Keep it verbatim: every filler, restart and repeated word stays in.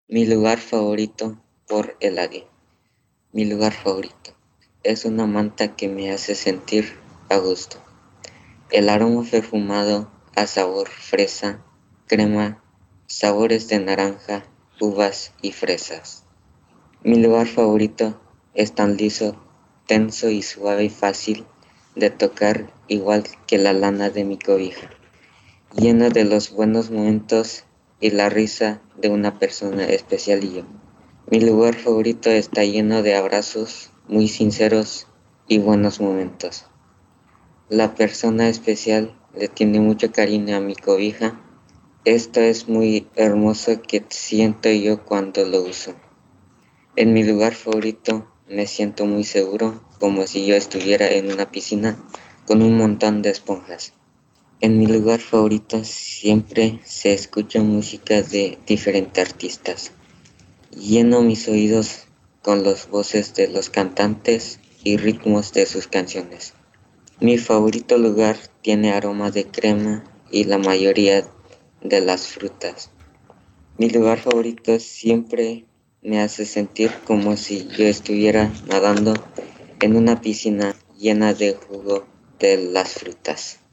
Mi lugar favorito por Eladio. Mi lugar favorito es una manta que me hace sentir a gusto. El aroma perfumado a sabor fresa, crema, sabores de naranja, uvas y fresas. Mi lugar favorito es tan liso, tenso y suave y fácil de tocar, igual que la lana de mi cobija, lleno de los buenos momentos y la risa de una persona especial y yo. Mi lugar favorito está lleno de abrazos muy sinceros y buenos momentos. La persona especial le tiene mucho cariño a mi cobija. Esto es muy hermoso que siento yo cuando lo uso. En mi lugar favorito me siento muy seguro, como si yo estuviera en una piscina con un montón de esponjas. En mi lugar favorito siempre se escucha música de diferentes artistas. Lleno mis oídos con las voces de los cantantes y ritmos de sus canciones. Mi favorito lugar tiene aroma de crema y la mayoría de las frutas. Mi lugar favorito siempre me hace sentir como si yo estuviera nadando en una piscina llena de jugo de las frutas.